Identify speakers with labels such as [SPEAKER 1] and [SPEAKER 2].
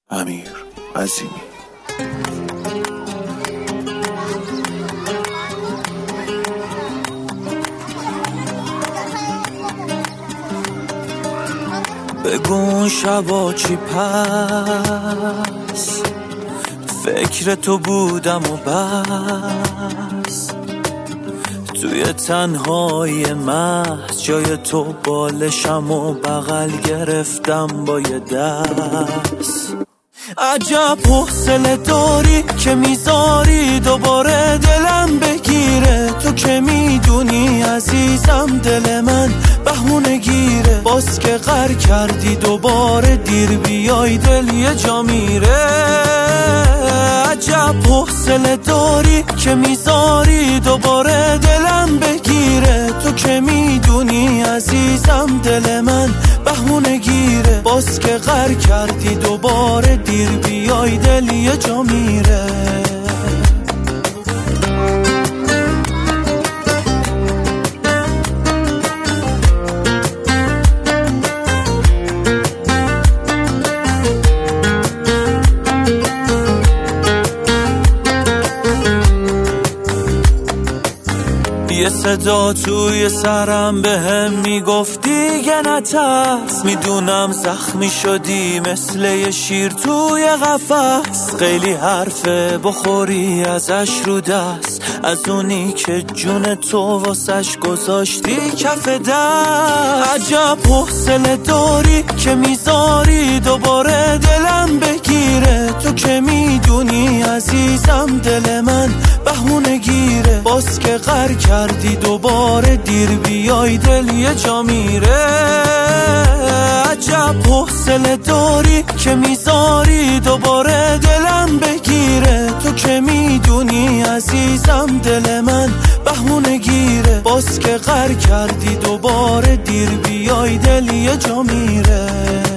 [SPEAKER 1] امیر عظیمی. بگو شبا چی پس فکر تو بودم و بس، توی تنهای محض جای تو بالشم و بغل گرفتم با یه دست. عجب حوصله داری که میذاری دوباره دلم بگیره، تو که میدونی عزیزم دل من بهونه گیره، باز که غر کردی دوباره دیر بیای دل یه جا میره. عجب حوصله داری که میذاری دوباره دلم بگیره، تو که میدونی عزیزم دل من بهونه گیره، باز که غر کردی دوباره دیر بیای دل یه جا میره. یه صدا توی سرم بهم میگفت دیگه نترس، میدونم زخمی شدی مثل یه شیر توی قفس، خیلی حرفه بخوری ازش رو دست، از اونی که جون تو واسش گذاشتی کف دست. عجب حوصله داری که میذاری دوباره دلم بگیره، تو که میدونی عزیزم دل من بهونه گیره، باز که غر کردی دوباره دیر بیای دل یه جا میره. عجب حوصله داری که میذاری دوباره دلم بگیره، تو که میدونی عزیزم دل من بهونه گیره، باز که غر کردی دوباره دیر بیای دل یه جا میره.